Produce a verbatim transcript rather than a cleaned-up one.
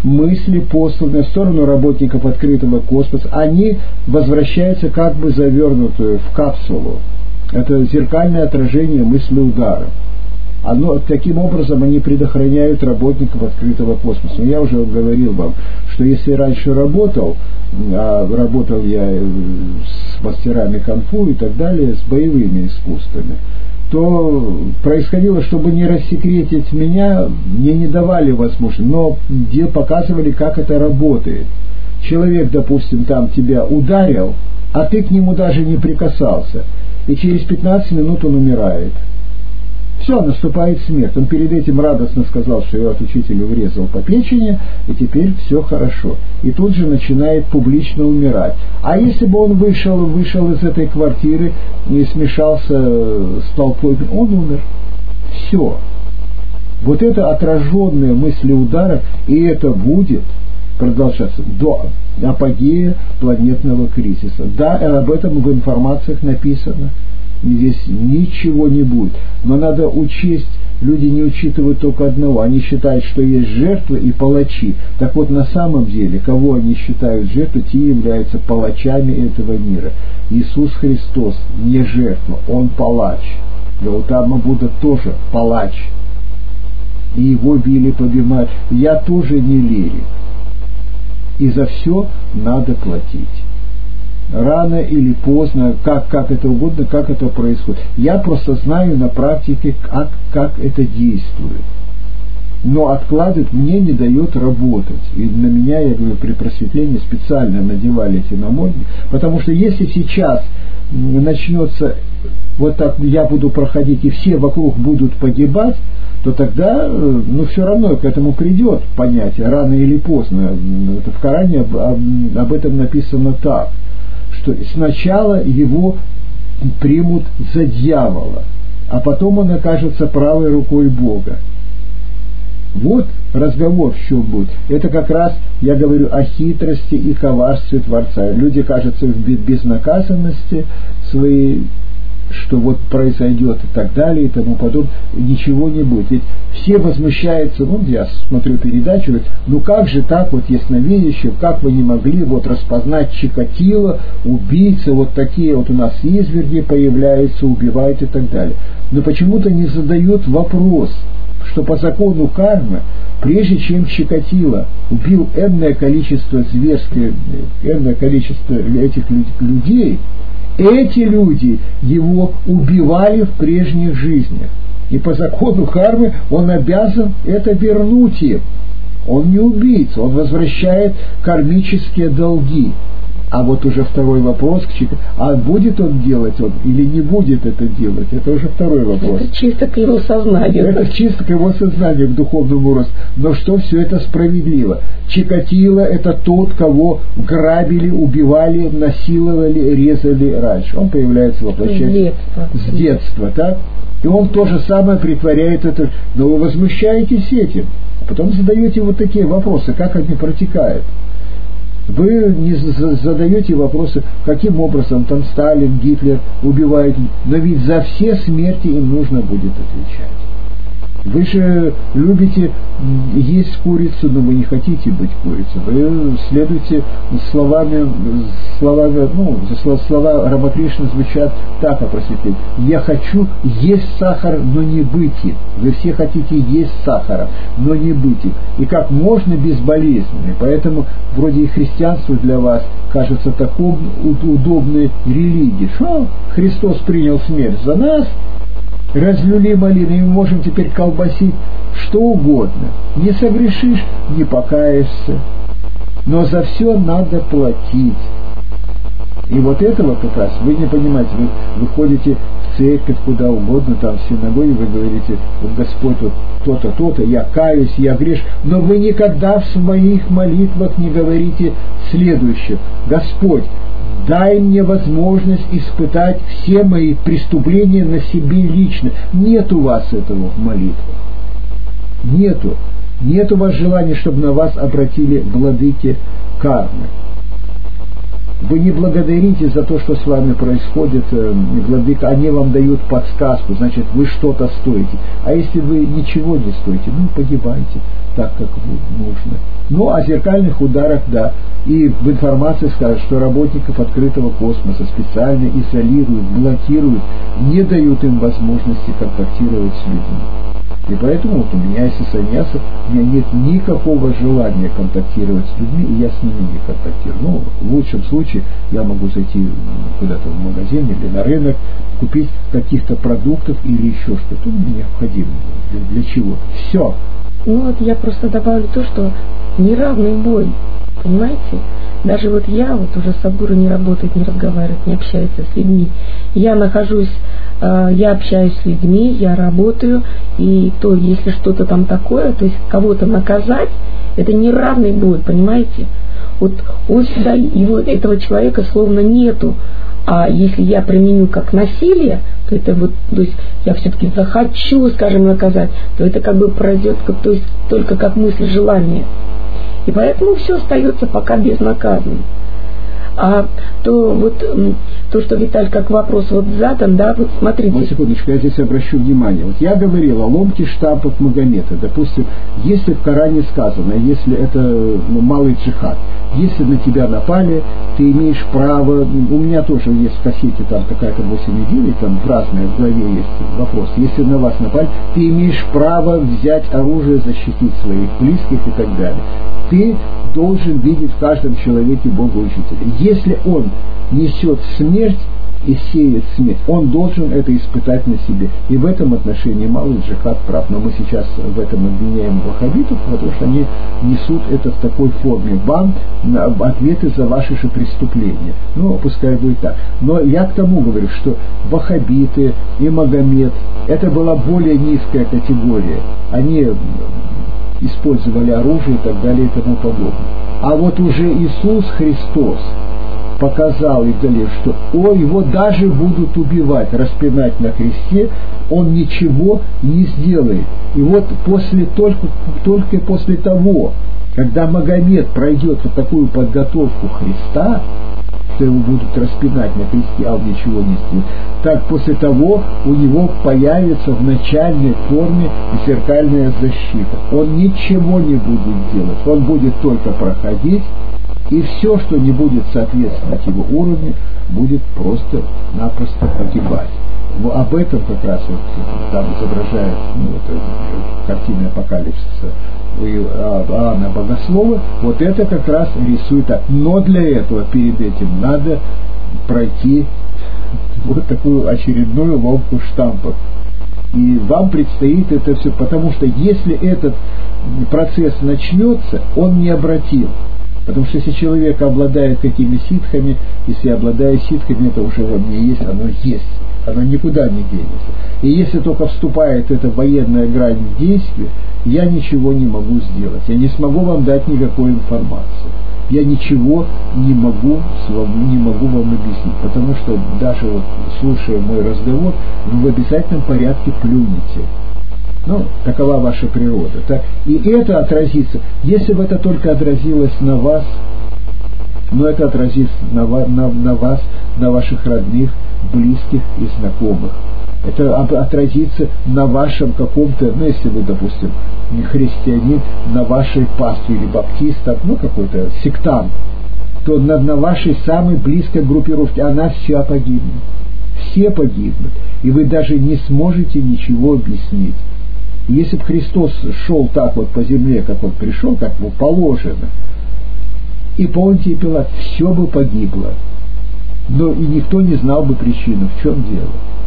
мысли, посланные в сторону работников открытого космоса, они возвращаются как бы завернутые в капсулу. Это зеркальное отражение мысли удара. Оно, таким образом они предохраняют работников открытого космоса. Но я уже говорил вам, что если раньше работал, а работал я с мастерами кунг-фу и так далее, с боевыми искусствами, то происходило, чтобы не рассекретить меня, мне не давали возможности, но где показывали, как это работает. Человек, допустим, там тебя ударил, а ты к нему даже не прикасался, и через пятнадцать минут он умирает. Все, наступает смерть. Он перед этим радостно сказал, что его от учителя врезал по печени, и теперь все хорошо. И тут же начинает публично умирать. А если бы он вышел, вышел из этой квартиры и смешался с толпой, он умер. Все. Вот это отраженные мысли удара, и это будет продолжаться до апогея планетного кризиса. Да, об этом в информациях написано. Здесь ничего не будет. Но надо учесть, люди не учитывают только одного. Они считают, что есть жертвы и палачи. Так вот, на самом деле, кого они считают жертвой, те являются палачами этого мира. Иисус Христос не жертва, Он палач. Гаутама Будда тоже палач. И его били, побивали. Я тоже не лирик. И за все надо платить. Рано или поздно, как, как это угодно, как это происходит. Я просто знаю на практике, как, как это действует. Но откладывать мне не дает работать. И на меня, я говорю, при просветлении специально надевали эти намордники. Потому что если сейчас начнется, вот так я буду проходить, и все вокруг будут погибать, то тогда, ну, все равно к этому придет понятие, рано или поздно. Это в Коране об, об этом написано так, что сначала его примут за дьявола, а потом он окажется правой рукой Бога. Вот разговор в чем будет. Это как раз, я говорю о хитрости и коварстве Творца. Люди, кажется, в безнаказанности своей, что вот произойдет и так далее и тому подобное, ничего не будет. Ведь все возмущаются, ну, я смотрю передачу, говорят, ну как же так, вот ясновидящие, как вы не могли вот распознать Чикатило, убийцы, вот такие вот у нас изверги появляются, убивают и так далее. Но почему-то не задают вопрос, что по закону кармы, прежде чем Чикатило убил энное количество зверских, энное количество этих людей, эти люди его убивали в прежних жизнях. И по закону кармы он обязан это вернуть им. Он не убийца, он возвращает кармические долги. А вот уже второй вопрос, а будет он делать он или не будет это делать, это уже второй вопрос. Это чисто к его сознанию. Это чисто к его сознанию, к духовному росту. Но что все это справедливо? Чикатило — это тот, кого грабили, убивали, насиловали, резали раньше. Он появляется, воплощается с детства, так? И он то же самое притворяет это. Но вы возмущаетесь этим, а потом задаете вот такие вопросы, как они протекают. Вы не задаете вопросы, каким образом там Сталин, Гитлер убивают, но ведь за все смерти им нужно будет отвечать. Вы же любите есть курицу, но вы не хотите быть курицей. Вы следуете словами, словами, ну, слова Рамакришны звучат так о просветлении. Я хочу есть сахар, но не быть им. Вы все хотите есть сахара, но не быть им. И как можно безболезненнее. Поэтому вроде и христианство для вас кажется такой удобной религией. Что Христос принял смерть за нас, разлюли малины, и мы можем теперь колбасить что угодно. Не согрешишь, не покаешься. Но за все надо платить. И вот этого как раз вы не понимаете. Вы выходите в церковь, куда угодно, там в синагоге, вы говорите, вот Господь, вот то-то, то-то, я каюсь, я грешу. Но вы никогда в своих молитвах не говорите следующее: Господь, дай мне возможность испытать все мои преступления на себе лично. Нет у вас этого в молитвах. Нету. Нет у вас желания, чтобы на вас обратили владыки кармы. Вы не благодарите за то, что с вами происходит, владыка, они вам дают подсказку, значит, вы что-то стоите. А если вы ничего не стоите, ну, погибайте так, как нужно. Ну, о зеркальных ударах, да. И в информации скажут, что работников открытого космоса специально изолируют, блокируют, не дают им возможности контактировать с людьми. И поэтому вот у меня, если саньяса, у меня нет никакого желания контактировать с людьми, и я с ними не контактирую. Ну, в лучшем случае я могу зайти куда-то в магазин или на рынок, купить каких-то продуктов или еще что-то. Ну, мне необходимо. Для, для чего? Все. Ну вот я просто добавлю то, что неравный бой, понимаете? Даже вот я, вот уже Садхгуру не работает, не разговаривает, не общается с людьми. Я нахожусь, э, я общаюсь с людьми, я работаю, и то, если что-то там такое, то есть кого-то наказать, это неравный бой, понимаете? Вот он всегда, его, этого человека словно нету. А если я применю как насилие, то это вот, то есть я все-таки захочу, скажем, наказать, то это как бы пройдет, то есть только как мысль, желание. И поэтому все остается пока безнаказанным. А то вот то, что, Виталь, как вопрос вот задан, да, вот смотрите. Вот секундочку, я здесь обращу внимание. Вот я говорил о ломке штампов Магомета. Допустим, если в Коране сказано, если это ну, малый джихад, если на тебя напали, ты имеешь право, у меня тоже есть в кассете там какая-то восемь и девять, там в разные в главе есть вопрос, если на вас напали, ты имеешь право взять оружие, защитить своих близких и так далее. Ты должен видеть в каждом человеке Бога Учителя. Если он несет смерть и сеет смерть, он должен это испытать на себе. И в этом отношении малый джихад прав. Но мы сейчас в этом обвиняем ваххабитов, потому что они несут это в такой форме. Вам ответы за ваши же преступления. Ну, пускай будет так. Но я к тому говорю, что ваххабиты и Магомед, это была более низкая категория. Они использовали оружие и так далее и тому подобное. А вот уже Иисус Христос показал и говорил, что о, его даже будут убивать, распинать на кресте, он ничего не сделает. И вот после, только, только после того, когда Магомед пройдет вот такую подготовку Христа, что его будут распинать на кресте, а он ничего не сделает, так после того у него появится в начальной форме зеркальная защита. Он ничего не будет делать, он будет только проходить, и все, что не будет соответствовать его уровню, будет просто-напросто погибать. Но об этом как раз вот там изображает ну, это, картина апокалипсиса Иоанна Богослова, вот это как раз рисует так. Но для этого перед этим надо пройти вот такую очередную ломку штампов. И вам предстоит это все, потому что если этот процесс начнется, он необратим. Потому что если человек обладает какими ситхами, если обладает ситхами, это уже во мне есть, оно есть, оно никуда не денется. И если только вступает эта военная грань в действие, я ничего не могу сделать, я не смогу вам дать никакой информации, я ничего не могу, не могу вам объяснить, потому что даже вот, слушая мой разговор, вы в обязательном порядке плюнете. Ну, такова ваша природа. Так? И это отразится, если бы это только отразилось на вас, но это отразится на, на, на вас, на ваших родных, близких и знакомых. Это отразится на вашем каком-то, ну, если вы, допустим, не христианин, на вашей пастве или баптист, ну, какой-то сектант, то на, на вашей самой близкой группировке она вся погибнет. Все погибнут. И вы даже не сможете ничего объяснить. Если бы Христос шел так вот по земле, как он пришел, как ему положено, и Понтий Пилат, все бы погибло. Но и никто не знал бы причину, в чем дело.